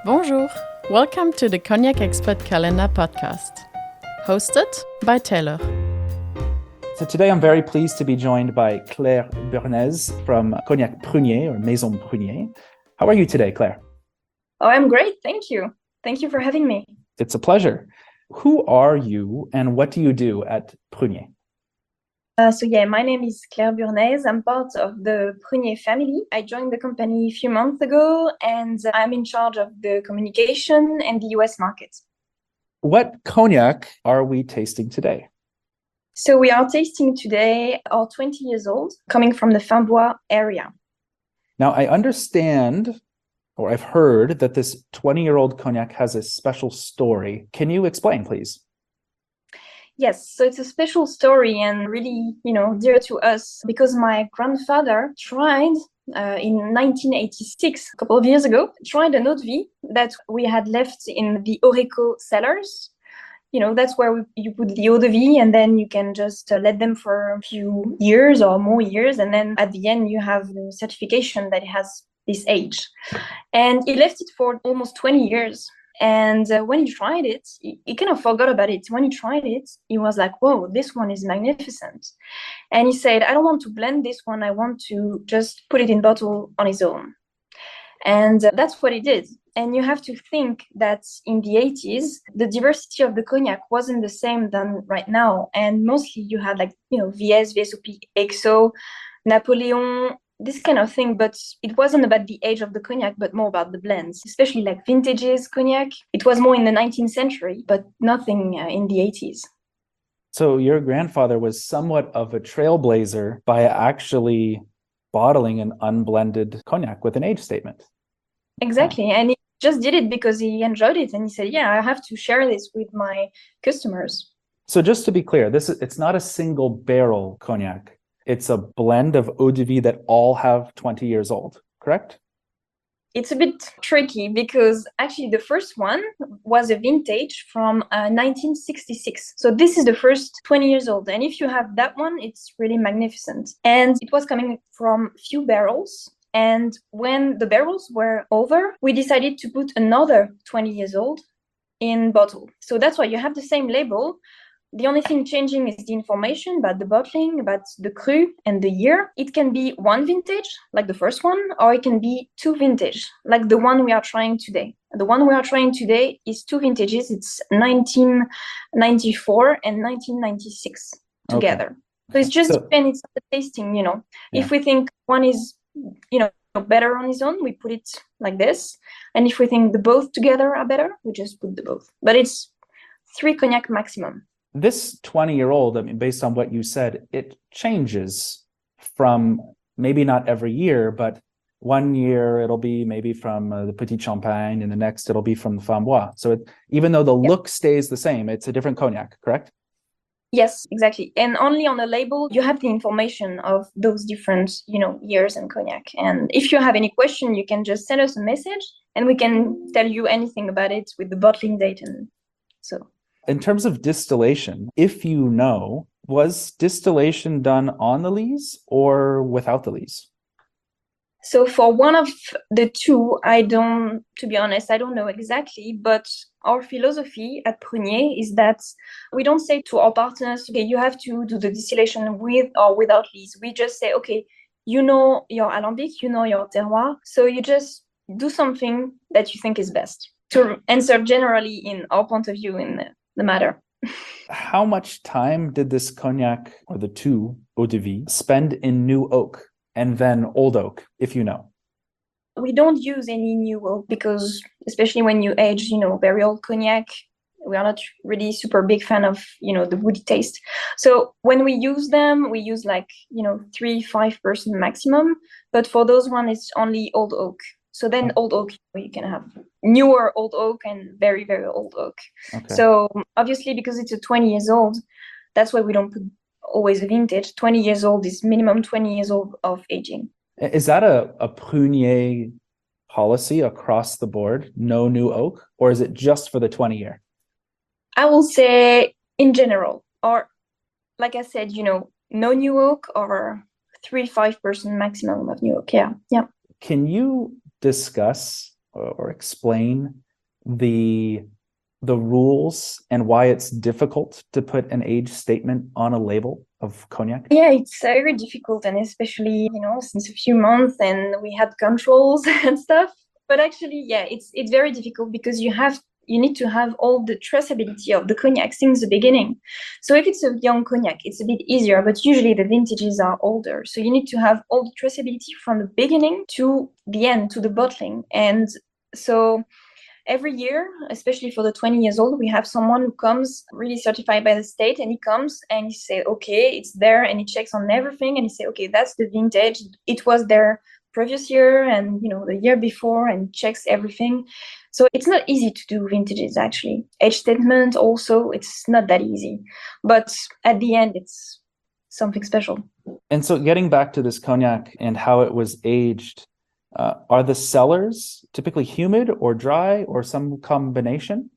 Bonjour, welcome to the Cognac Expert Calendar podcast, hosted by Taylor. So today I'm very pleased to be joined by Claire Burnez from Cognac Prunier or Maison Prunier. How are you today, Claire? Oh, I'm great. Thank you. Thank you for having me. It's a pleasure. Who are you and what do you do at Prunier? My name is Claire Burnez. I'm part of the Prunier family. I joined the company a few months ago and I'm in charge of the communication and the US market. What cognac are we tasting today? So we are tasting today our 20 years old, coming from the Fimbois area. Now, I understand, or I've heard, that this 20-year-old cognac has a special story. Can you explain, please? Yes, so it's a special story and really, dear to us because my grandfather tried in 1986, a couple of years ago, tried an eau de vie that we had left in the Oreco cellars. That's where you put the eau de vie and then you can just let them for a few years or more years. And then at the end, you have the certification that it has this age. And he left it for almost 20 years. And when he tried it, he kind of forgot about it. When he tried it, he was like, whoa, this one is magnificent. And he said, I don't want to blend this one. I want to just put it in bottle on his own. And that's what he did. And you have to think that in the 80s, the diversity of the cognac wasn't the same than right now. And mostly you had VS, VSOP, XO, Napoleon, this kind of thing, but it wasn't about the age of the cognac, but more about the blends, especially like vintages cognac. It was more in the 19th century, but nothing in the 80s. So your grandfather was somewhat of a trailblazer by actually bottling an unblended cognac with an age statement. Exactly. And he just did it because he enjoyed it. And he said, yeah, I have to share this with my customers. So just to be clear, it's not a single barrel cognac. It's a blend of eau de vie that all have 20 years old, correct? It's a bit tricky because actually the first one was a vintage from 1966. So this is the first 20 years old. And if you have that one, it's really magnificent. And it was coming from few barrels. And when the barrels were over, we decided to put another 20 years old in bottle. So that's why you have the same label. The only thing changing is the information about the bottling, about the cru and the year. It can be one vintage, like the first one, or it can be two vintage, like the one we are trying today. The one we are trying today is two vintages. It's 1994 and 1996 together. Okay. So it's just depends on the tasting, Yeah. If we think one is, better on its own, we put it like this. And if we think the both together are better, we just put the both. But it's 3 cognac maximum. This 20-year-old, based on what you said, it changes from maybe not every year, but one year it'll be maybe from the Petit Champagne and the next it'll be from the Fimbois. So even though the look stays the same, it's a different cognac, correct? Yes, exactly. And only on the label, you have the information of those different, years and cognac. And if you have any question, you can just send us a message and we can tell you anything about it with the bottling date and so. In terms of distillation, if you know, was distillation done on the lees or without the lees? So for one of the two, to be honest, I don't know exactly, but our philosophy at Prunier is that we don't say to our partners, okay, you have to do the distillation with or without lees. We just say, okay, you know your alambic, you know your terroir, so you just do something that you think is best to answer generally in our point of view in the matter. How much time did this cognac, or the two eau de vie, spend in new oak and then old oak, if you know? We don't use any new oak because, especially when you age, very old cognac, we are not really super big fan of, the woody taste. So when we use them, we use 3-5% maximum. But for those one, it's only old oak. So then old oak, you can have newer old oak and very, very old oak. Okay. So obviously, because it's a 20 years old, that's why we don't put always a vintage. 20 years old is minimum 20 years old of aging. Is that a Prunier policy across the board, no new oak? Or is it just for the 20 year? I will say in general, or like I said, no new oak or 3-5% maximum of new oak. Yeah. Can you discuss or explain the rules and why it's difficult to put an age statement on a label of cognac? Yeah, it's very difficult, and especially, since a few months and we had controls and stuff. But actually, yeah, it's very difficult because you need to have all the traceability of the cognac since the beginning. So if it's a young cognac, it's a bit easier, but usually the vintages are older. So you need to have all the traceability from the beginning to the end, to the bottling. And so every year, especially for the 20 years old, we have someone who comes really certified by the state, and he comes and he say, okay, it's there, and he checks on everything and he say, okay, that's the vintage. It was there previous year and the year before, and checks everything. So it's not easy to do vintages, actually. Age statement also, it's not that easy. But at the end, it's something special. And so getting back to this cognac and how it was aged, are the cellars typically humid or dry or some combination?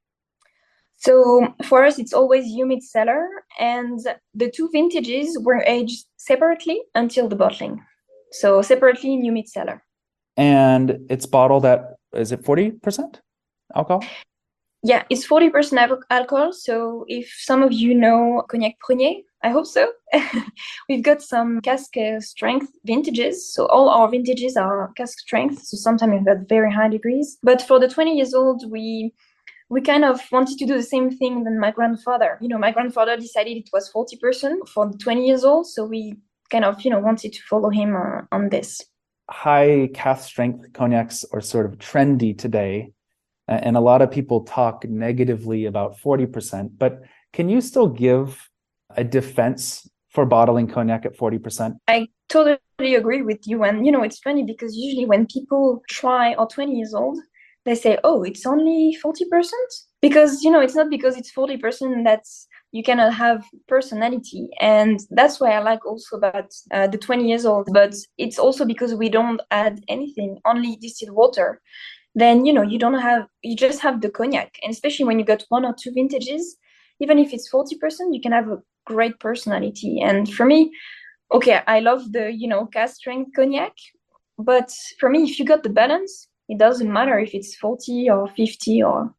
So for us, it's always humid cellar, and the two vintages were aged separately until the bottling. So separately in humid cellar. And it's bottled at, is it 40% alcohol? Yeah, it's 40% alcohol. So if some of you know Cognac Prunier, I hope so. We've got some cask strength vintages. So all our vintages are cask strength. So sometimes we've got very high degrees. But for the 20 years old, we kind of wanted to do the same thing than my grandfather. My grandfather decided it was 40% for the 20 years old. So we kind of, wanted to follow him on this. High cask strength cognacs are sort of trendy today. And a lot of people talk negatively about 40%, but can you still give a defense for bottling cognac at 40%? I totally agree with you. And, it's funny because usually when people try or 20 years old, they say, oh, it's only 40%? Because, it's not because it's 40% that's you cannot have personality. And that's why I like also about the 20 years old. But it's also because we don't add anything, only distilled water. Then you just have the cognac. And especially when you got one or two vintages, even if it's 40%, you can have a great personality. And for me, okay, I love the cask strength cognac, but for me, if you got the balance, it doesn't matter if it's 40 or 50 or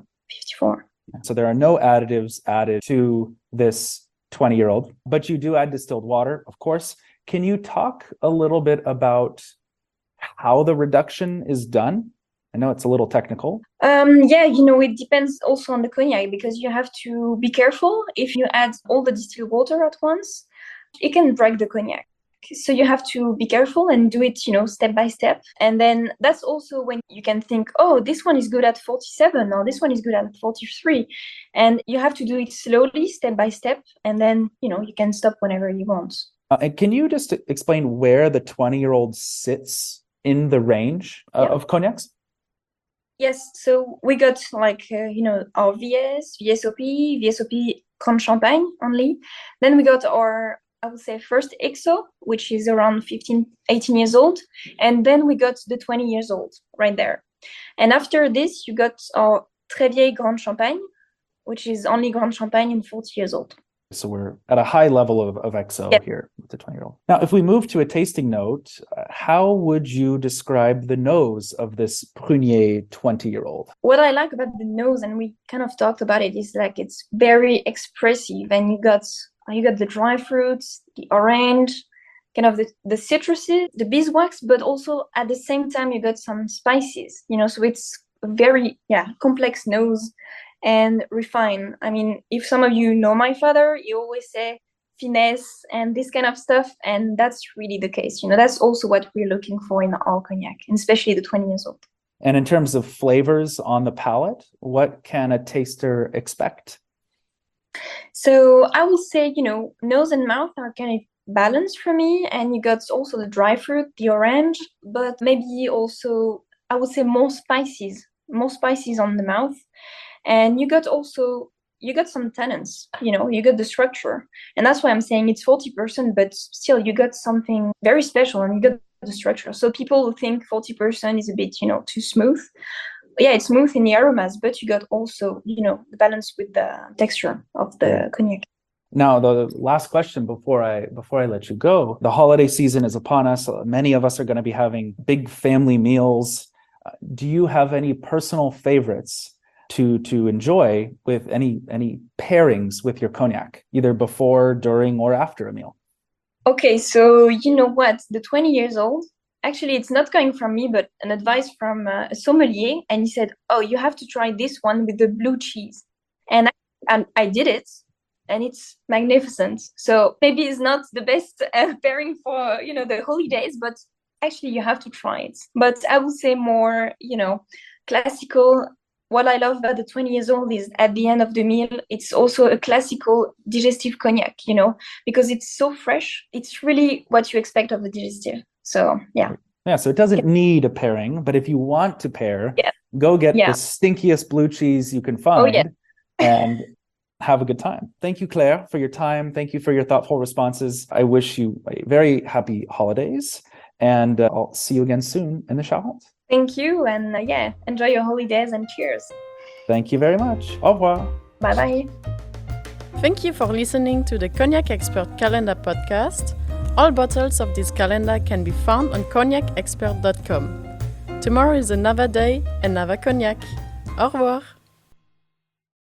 54. So there are no additives added to this 20-year-old, but you do add distilled water, of course. Can you talk a little bit about how the reduction is done? I know it's a little technical. Yeah, it depends also on the cognac, because you have to be careful. If you add all the distilled water at once, it can break the cognac. So you have to be careful and do it, step by step. And then that's also when you can think, oh, this one is good at 47 or this one is good at 43. And you have to do it slowly, step by step. And then, you can stop whenever you want. And can you just explain where the 20-year-old sits in the range of cognacs? Yes, so we got our VS, VSOP, VSOP Grand Champagne only. Then we got our, I would say, first XO, which is around 15, 18 years old. And then we got the 20 years old right there. And after this, you got our Très Vieille Grand Champagne, which is only Grand Champagne in 40 years old. So we're at a high level of XO here with the 20-year-old. Now, if we move to a tasting note, how would you describe the nose of this Prunier 20-year-old? What I like about the nose, and we kind of talked about it, is like it's very expressive. And you got the dry fruits, the orange, kind of the citruses, the beeswax, but also at the same time you got some spices. So it's a very complex nose. And refine. I mean, if some of you know my father, he always say finesse and this kind of stuff. And that's really the case. That's also what we're looking for in our cognac, and especially the 20 years old. And in terms of flavors on the palate, what can a taster expect? So I will say, nose and mouth are kind of balanced for me. And you got also the dry fruit, the orange, but maybe also, I would say more spices on the mouth. And you got some tannins, you got the structure. And that's why I'm saying it's 40%, but still you got something very special and you got the structure. So people who think 40% is a bit, too smooth. Yeah, it's smooth in the aromas, but you got also, the balance with the texture of the cognac. Now, the last question before I let you go, the holiday season is upon us. Many of us are going to be having big family meals. do you have any personal favorites to enjoy with any pairings with your cognac, either before, during, or after a meal? Okay, so you know what? The 20 years old, actually, it's not coming from me, but an advice from a sommelier. And he said, oh, you have to try this one with the blue cheese. And I did it, and it's magnificent. So maybe it's not the best pairing for, the holidays, but actually you have to try it. But I would say more, classical. What I love about the 20 years old is at the end of the meal, it's also a classical digestive cognac, because it's so fresh. It's really what you expect of a digestive. So, yeah. Yeah, so it doesn't need a pairing, but if you want to pair, go get the stinkiest blue cheese you can find and have a good time. Thank you, Claire, for your time. Thank you for your thoughtful responses. I wish you very happy holidays, and I'll see you again soon in the Charente. Thank you, and enjoy your holidays, and cheers. Thank you very much. Au revoir. Bye-bye. Thank you for listening to the Cognac Expert Calendar podcast. All bottles of this calendar can be found on cognacexpert.com. Tomorrow is another day, another cognac. Au revoir.